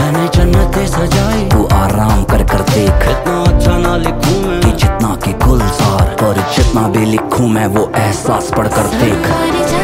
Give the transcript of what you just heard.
मैंने जन्नतें सजाई, तू आराम कर कर देख। इतना अच्छा ना लिखूं मैं कि जितना कि गुलजार, पर जितना भी लिखूं मैं वो एहसास पढ़ कर देख।